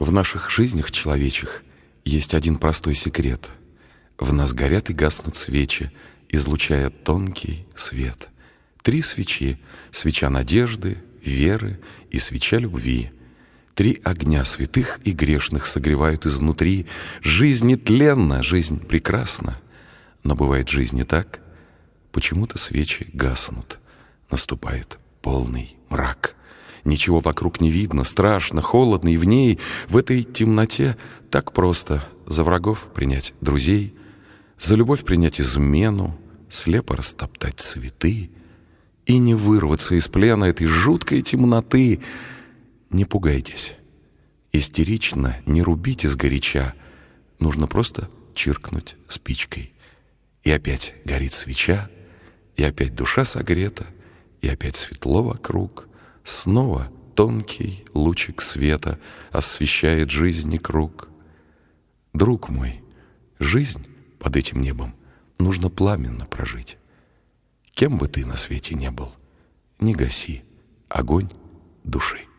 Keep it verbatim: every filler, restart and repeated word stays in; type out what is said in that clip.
В наших жизнях человечих есть один простой секрет. В нас горят и гаснут свечи, излучая тонкий свет. Три свечи — свеча надежды, веры и свеча любви. Три огня святых и грешных согревают изнутри. Жизнь нетленна, жизнь прекрасна. Но бывает в жизни так, почему-то свечи гаснут. Наступает полный мрак. Ничего вокруг не видно, страшно, холодно, и в ней, в этой темноте, так просто за врагов принять друзей, за любовь принять измену, слепо растоптать цветы и не вырваться из плена этой жуткой темноты. Не пугайтесь, истерично не рубите сгоряча, нужно просто чиркнуть спичкой. И опять горит свеча, и опять душа согрета, и опять светло вокруг. Снова тонкий лучик света освещает жизни круг. Друг мой, жизнь под этим небом нужно пламенно прожить. Кем бы ты на свете не был, не гаси огонь души.